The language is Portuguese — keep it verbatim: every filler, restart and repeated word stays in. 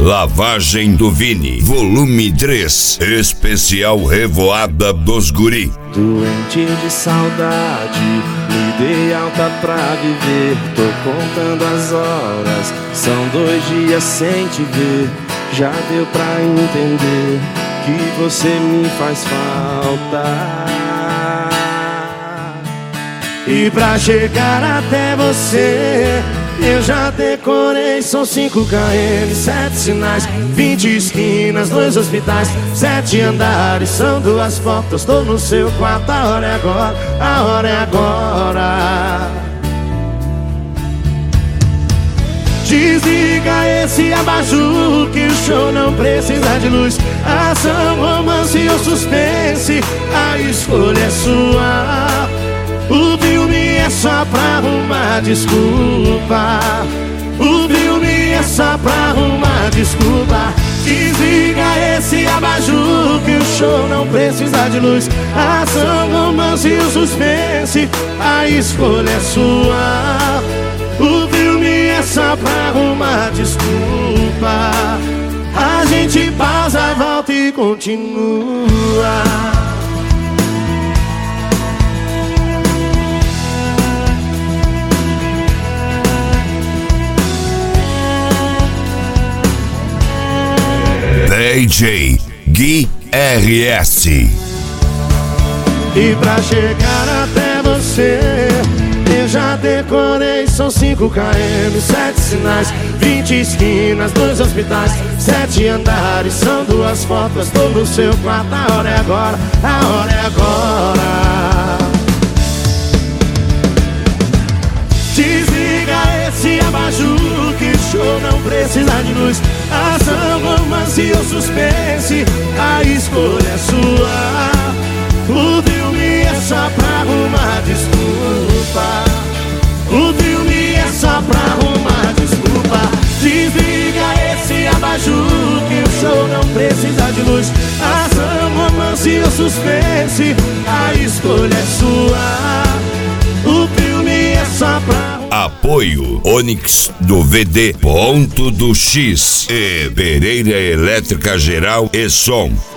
Lavagem do Vini, volume três, especial Revoada dos Guri. Doente de saudade, me dei alta pra viver. Tô contando as horas, são dois dias sem te ver. Já deu pra entender que você me faz falta. E pra chegar até você, eu já decorei, são cinco quilômetros, sete sinais, vinte esquinas, dois hospitais, sete andares, são duas fotos, tô no seu quarto, a hora é agora, a hora é agora. Desliga esse abajur que o show não precisa de luz. Ação, romance ou suspense, a escolha é sua. O filme é só pra arrumar desculpa. O filme é só pra arrumar desculpa. Desliga esse abajur que o show não precisa de luz. Ação, romance e suspense, a escolha é sua. O filme é só pra arrumar desculpa. A gente pausa, volta e continua. D J Gui R S. E pra chegar até você, eu já decorei, são cinco quilômetros, sete sinais, vinte esquinas, dois hospitais, sete andares, são duas fotos, tô no seu quarto, a hora é agora, a hora é agora. Desliga esse abajur que o show não precisa de luz. Ação, romance ou suspense, a escolha é sua. O filme é só pra arrumar desculpa. O filme é só pra arrumar desculpa. Desliga esse abajur que o show não precisa de luz. Ação, romance ou suspense, a escolha é sua. O filme é só pra... Apoio Onix do V D, Ponto do X e Pereira Elétrica Geral e Som.